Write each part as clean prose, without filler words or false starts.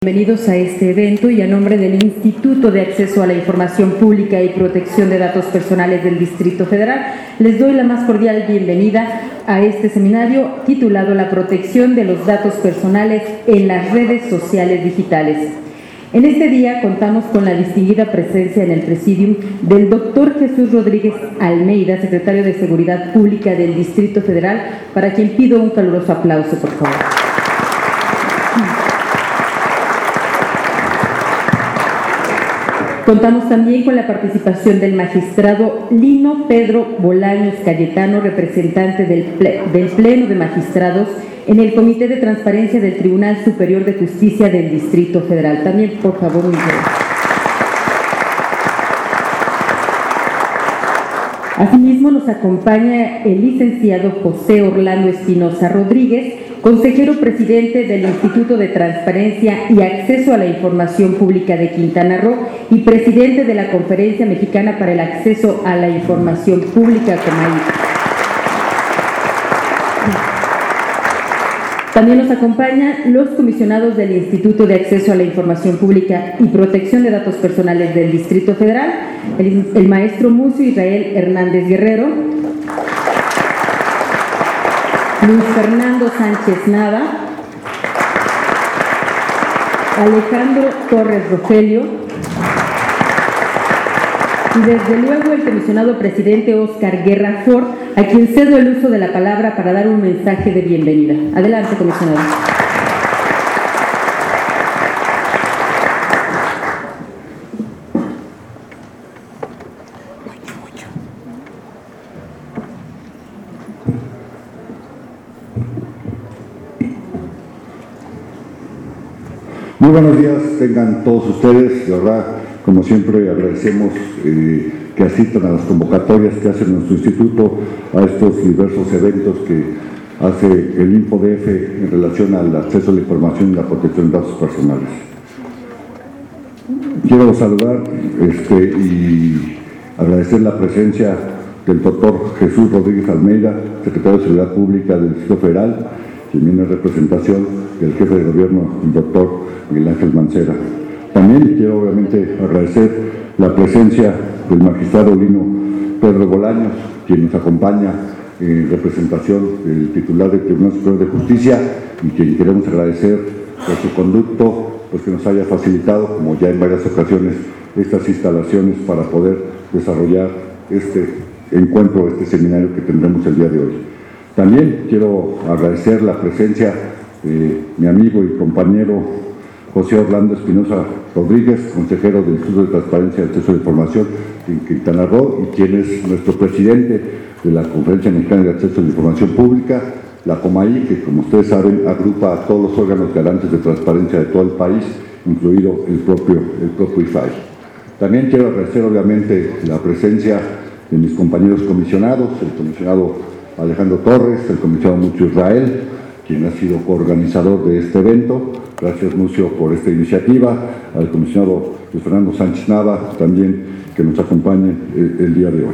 Bienvenidos a este evento y a nombre del Instituto de Acceso a la Información Pública y Protección de Datos Personales del Distrito Federal, les doy la más cordial bienvenida a este seminario titulado La protección de los datos personales en las redes sociales digitales. En este día contamos con la distinguida presencia en el presidium del doctor Jesús Rodríguez Almeida, secretario de Seguridad Pública del Distrito Federal, para quien pido un caluroso aplauso, por favor. Contamos también con la participación del magistrado Lino Pedro Bolaños Cayetano, representante del Pleno de Magistrados en el Comité de Transparencia del Tribunal Superior de Justicia del Distrito Federal. También, por favor, un saludo. Asimismo, nos acompaña el licenciado José Orlando Espinosa Rodríguez, consejero presidente del Instituto de Transparencia y Acceso a la Información Pública de Quintana Roo y presidente de la Conferencia Mexicana para el Acceso a la Información Pública, COMAI. También nos acompañan los comisionados del Instituto de Acceso a la Información Pública y Protección de Datos Personales del Distrito Federal, el maestro Mucio Israel Hernández Guerrero, Luis Fernando Sánchez Nava, Alejandro Torres Rogelio y desde luego el comisionado presidente Oscar Guerra Ford, a quien cedo el uso de la palabra para dar un mensaje de bienvenida. Adelante, comisionado. Muy buenos días, tengan todos ustedes. De verdad, como siempre, agradecemos que asistan a las convocatorias que hace nuestro instituto a estos diversos eventos que hace el InfoDF en relación al acceso a la información y la protección de datos personales. Quiero saludar y agradecer la presencia del doctor Jesús Rodríguez Almeida, secretario de Seguridad Pública del Distrito Federal, quien viene en representación del jefe de gobierno, el doctor Miguel Ángel Mancera. También quiero obviamente agradecer la presencia del magistrado Lino Pedro Bolaños, quien nos acompaña en representación del titular del Tribunal Superior de Justicia y quien queremos agradecer por su conducto, pues que nos haya facilitado, como ya en varias ocasiones, estas instalaciones para poder desarrollar este encuentro, este seminario que tendremos el día de hoy. También quiero agradecer la presencia de mi amigo y compañero José Orlando Espinosa Rodríguez, consejero del Instituto de Transparencia y Acceso a la Información en Quintana Roo, y quien es nuestro presidente de la Conferencia Mexicana de Acceso a la Información Pública, la COMAI, que como ustedes saben agrupa a todos los órganos garantes de transparencia de todo el país, incluido el propio IFAI. También quiero agradecer obviamente la presencia de mis compañeros comisionados, el comisionado Alejandro Torres, el comisionado Mucio Israel, quien ha sido coorganizador de este evento. Gracias, Mucio, por esta iniciativa. Al comisionado Luis Fernando Sánchez Nava, también, que nos acompañe el día de hoy.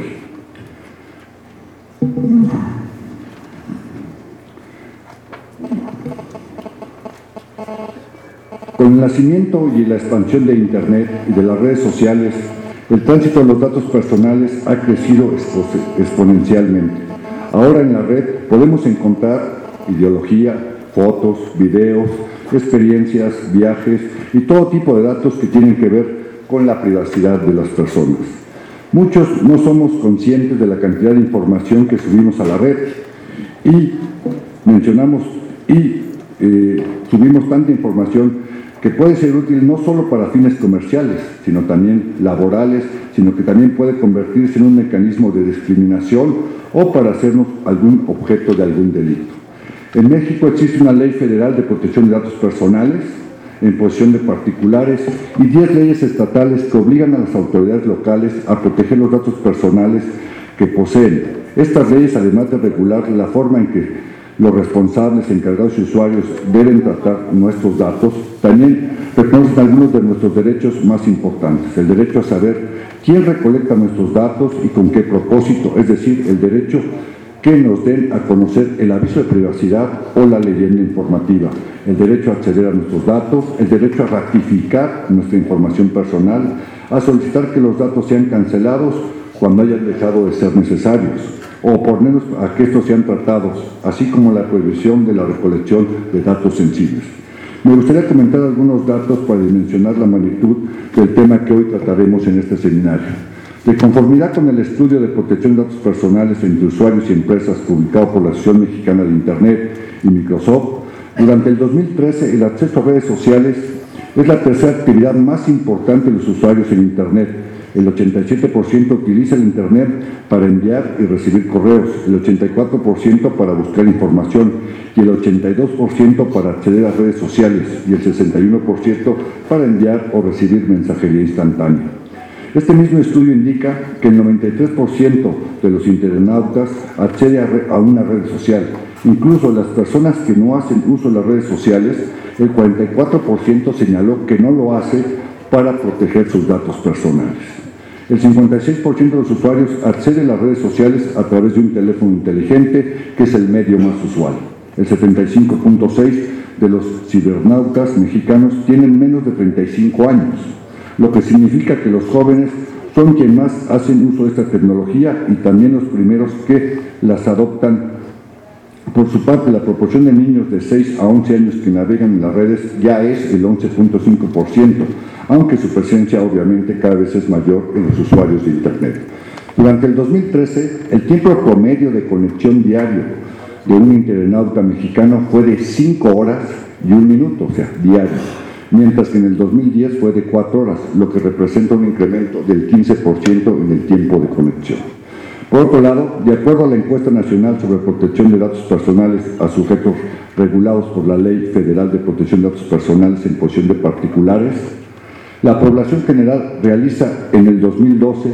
Con el nacimiento y la expansión de Internet y de las redes sociales, el tránsito de los datos personales ha crecido exponencialmente. Ahora en la red podemos encontrar ideología, fotos, videos, experiencias, viajes y todo tipo de datos que tienen que ver con la privacidad de las personas. Muchos no somos conscientes de la cantidad de información que subimos a la red y subimos tanta información que puede ser útil no solo para fines comerciales, sino también laborales, sino que también puede convertirse en un mecanismo de discriminación o para hacernos algún objeto de algún delito. En México existe una ley federal de protección de datos personales en posesión de particulares y 10 leyes estatales que obligan a las autoridades locales a proteger los datos personales que poseen. Estas leyes, además de regular la forma en que los responsables, encargados y usuarios deben tratar nuestros datos, también reconocen algunos de nuestros derechos más importantes. El derecho a saber quién recolecta nuestros datos y con qué propósito, es decir, el derecho que nos den a conocer el aviso de privacidad o la leyenda informativa, el derecho a acceder a nuestros datos, el derecho a ratificar nuestra información personal, a solicitar que los datos sean cancelados cuando hayan dejado de ser necesarios, o oponernos a que estos sean tratados, así como la prohibición de la recolección de datos sensibles. Me gustaría comentar algunos datos para dimensionar la magnitud del tema que hoy trataremos en este seminario. De conformidad con el estudio de protección de datos personales entre usuarios y empresas publicado por la Asociación Mexicana de Internet y Microsoft, durante el 2013 el acceso a redes sociales es la tercera actividad más importante de los usuarios en Internet. El 87% utiliza el Internet para enviar y recibir correos, el 84% para buscar información y el 82% para acceder a redes sociales y el 61% para enviar o recibir mensajería instantánea. Este mismo estudio indica que el 93% de los internautas accede a una red social. Incluso las personas que no hacen uso de las redes sociales, el 44% señaló que no lo hace para proteger sus datos personales. El 56% de los usuarios accede a las redes sociales a través de un teléfono inteligente, que es el medio más usual. El 75.6% de los cibernautas mexicanos tienen menos de 35 años, lo que significa que los jóvenes son quienes más hacen uso de esta tecnología y también los primeros que las adoptan. Por su parte, la proporción de niños de 6 a 11 años que navegan en las redes ya es el 11.5%, aunque su presencia obviamente cada vez es mayor en los usuarios de Internet. Durante el 2013, el tiempo promedio de conexión diario de un internauta mexicano fue de 5 horas y 1 minuto, o sea, diario, mientras que en el 2010 fue de 4 horas, lo que representa un incremento del 15% en el tiempo de conexión. Por otro lado, de acuerdo a la encuesta nacional sobre protección de datos personales a sujetos regulados por la Ley Federal de Protección de Datos Personales en posesión de particulares, la población general realizó en el 2012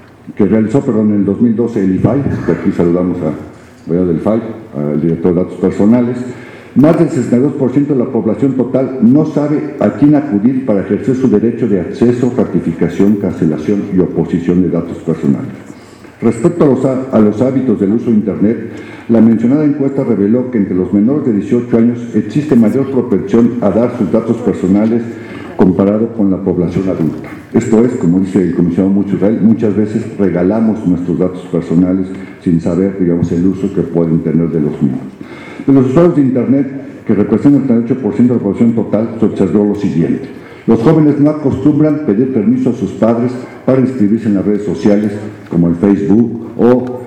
el IFAI, que aquí saludamos del IFAI, al director de datos personales. Más del 62% de la población total no sabe a quién acudir para ejercer su derecho de acceso, ratificación, cancelación y oposición de datos personales. Respecto a los hábitos del uso de Internet, la mencionada encuesta reveló que entre los menores de 18 años existe mayor propensión a dar sus datos personales comparado con la población adulta. Esto es, como dice el comisionado Muchurrell, muchas veces regalamos nuestros datos personales sin saber, el uso que pueden tener de los mismos. De los usuarios de Internet, que representan el 38% de la población total, se observó lo siguiente. Los jóvenes no acostumbran pedir permiso a sus padres para inscribirse en las redes sociales, como el Facebook o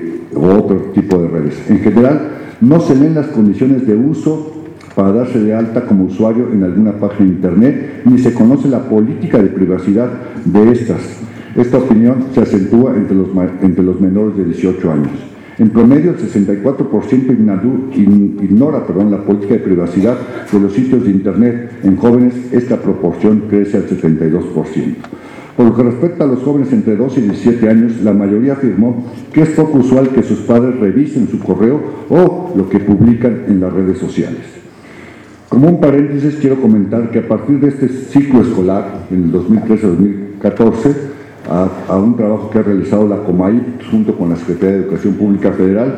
otro tipo de redes. En general, no se leen las condiciones de uso para darse de alta como usuario en alguna página de Internet, ni se conoce la política de privacidad de estas. Esta opinión se acentúa entre los menores de 18 años. En promedio, el 64% ignora la política de privacidad de los sitios de Internet. En jóvenes, esta proporción crece al 72%. Por lo que respecta a los jóvenes entre 12 y 17 años, la mayoría afirmó que es poco usual que sus padres revisen su correo o lo que publican en las redes sociales. Como un paréntesis, quiero comentar que a partir de este ciclo escolar, en el 2013-2014, a un trabajo que ha realizado la COMAI junto con la Secretaría de Educación Pública Federal,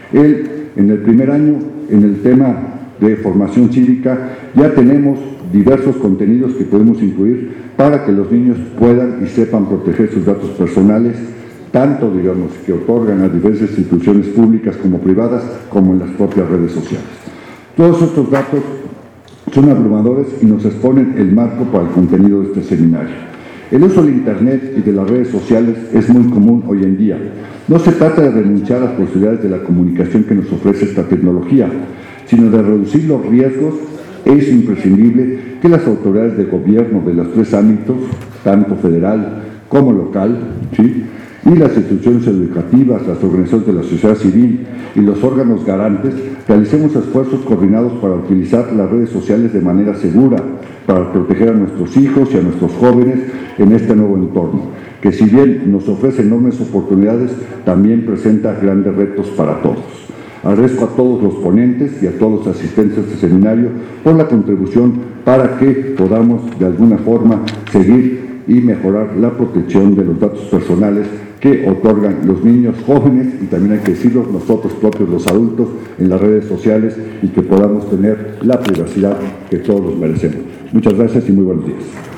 en el primer año, en el tema de formación cívica, ya tenemos diversos contenidos que podemos incluir para que los niños puedan y sepan proteger sus datos personales, tanto, que otorgan a diversas instituciones públicas como privadas, como en las propias redes sociales. Todos estos datos son abrumadores y nos exponen el marco para el contenido de este seminario. El uso del Internet y de las redes sociales es muy común hoy en día. No se trata de renunciar a las posibilidades de la comunicación que nos ofrece esta tecnología, sino de reducir los riesgos. Es imprescindible que las autoridades de gobierno de los 3 ámbitos, tanto federal como local, y las instituciones educativas, las organizaciones de la sociedad civil y los órganos garantes, realicemos esfuerzos coordinados para utilizar las redes sociales de manera segura, para proteger a nuestros hijos y a nuestros jóvenes en este nuevo entorno, que si bien nos ofrece enormes oportunidades, también presenta grandes retos para todos. Agradezco a todos los ponentes y a todos los asistentes a este seminario por la contribución para que podamos de alguna forma seguir y mejorar la protección de los datos personales que otorgan los niños jóvenes, y también hay que decirlo, nosotros propios los adultos, en las redes sociales, y que podamos tener la privacidad que todos nos merecemos. Muchas gracias y muy buenos días.